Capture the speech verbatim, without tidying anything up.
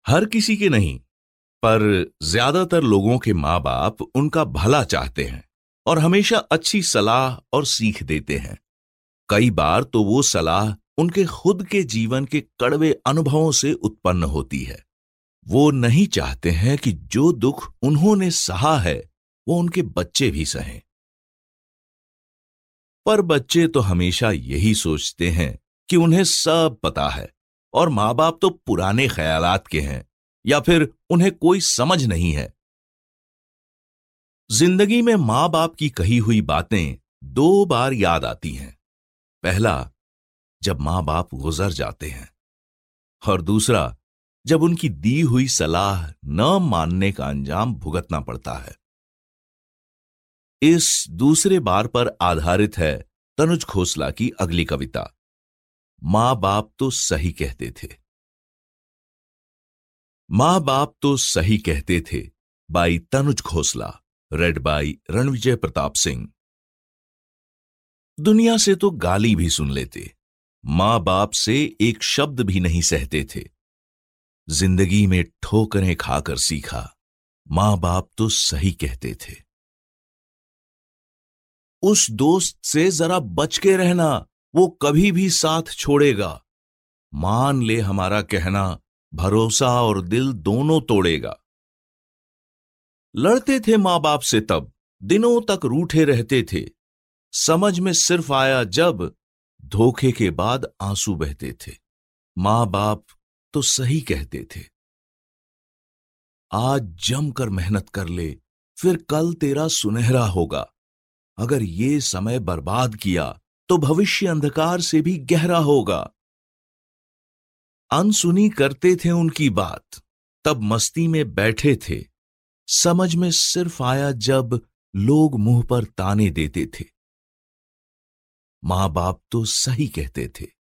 हर किसी के नहीं, पर ज्यादातर लोगों के माँ बाप उनका भला चाहते हैं और हमेशा अच्छी सलाह और सीख देते हैं। कई बार तो वो सलाह उनके खुद के जीवन के कड़वे अनुभवों से उत्पन्न होती है। वो नहीं चाहते हैं कि जो दुख उन्होंने सहा है वो उनके बच्चे भी सहें। पर बच्चे तो हमेशा यही सोचते हैं कि उन्हें सब पता है और माँ बाप तो पुराने ख्यालात के हैं या फिर उन्हें कोई समझ नहीं है। जिंदगी में माँ बाप की कही हुई बातें दो बार याद आती हैं। पहला, जब माँ बाप गुजर जाते हैं, और दूसरा, जब उनकी दी हुई सलाह न मानने का अंजाम भुगतना पड़ता है। इस दूसरे बार पर आधारित है तनुज खोसला की अगली कविता, मां बाप तो सही कहते थे। मां बाप तो सही कहते थे by Tanuj Khosla, read by Ranvijay Pratap Singh. दुनिया से तो गाली भी सुन लेते, मां बाप से एक शब्द भी नहीं सहते थे। जिंदगी में ठोकरें खाकर सीखा, मां बाप तो सही कहते थे। उस दोस्त से जरा बच के रहना, वो कभी भी साथ छोड़ेगा। मान ले हमारा कहना, भरोसा और दिल दोनों तोड़ेगा। लड़ते थे मां बाप से तब, दिनों तक रूठे रहते थे। समझ में सिर्फ आया जब धोखे के बाद आंसू बहते थे। मां बाप तो सही कहते थे। आज जमकर मेहनत कर ले, फिर कल तेरा सुनहरा होगा। अगर ये समय बर्बाद किया तो भविष्य अंधकार से भी गहरा होगा। अनसुनी करते थे उनकी बात, तब मस्ती में बैठे थे। समझ में सिर्फ आया जब लोग मुंह पर ताने देते थे। मां बाप तो सही कहते थे।